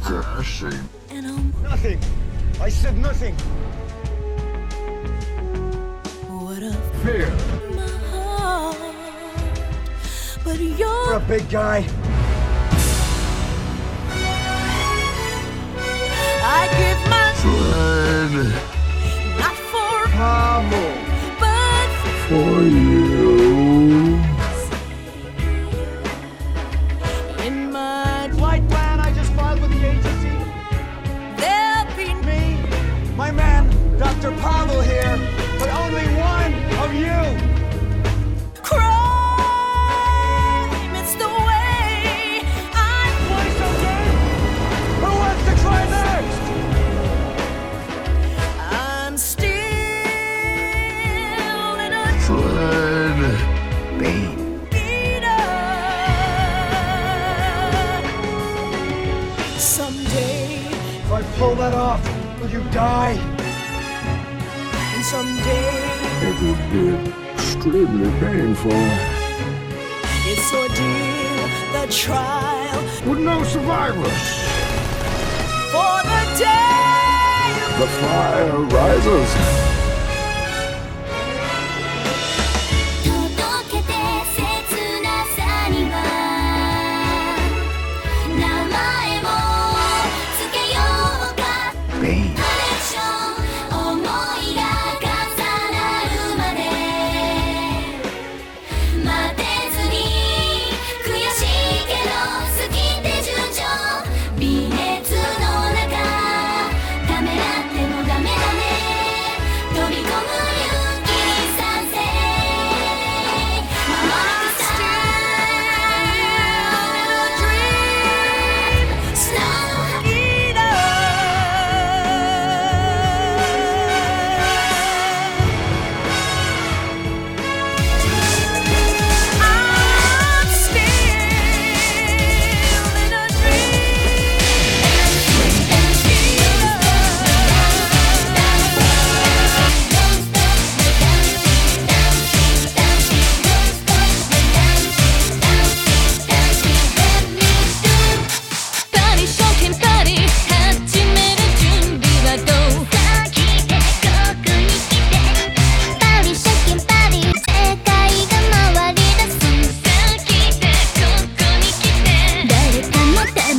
Crashing. And I'm Nothing. I said nothing. what a Fear. my heart, but You're you're a big guy. I give my Dread. not for Pamel. but For you. in my Flight plan I just filed with the agency. there'll be Me, my man, Dr. Pavel here, but only one of you. crime. It's the way I Want something? Who wants to try next? I'm still in a Dread. Bane. eater. Someday, If I pull that off, will you die? and someday, It would be extremely painful. it's ordeal, the trial With no survivors. for the day. The fire rises.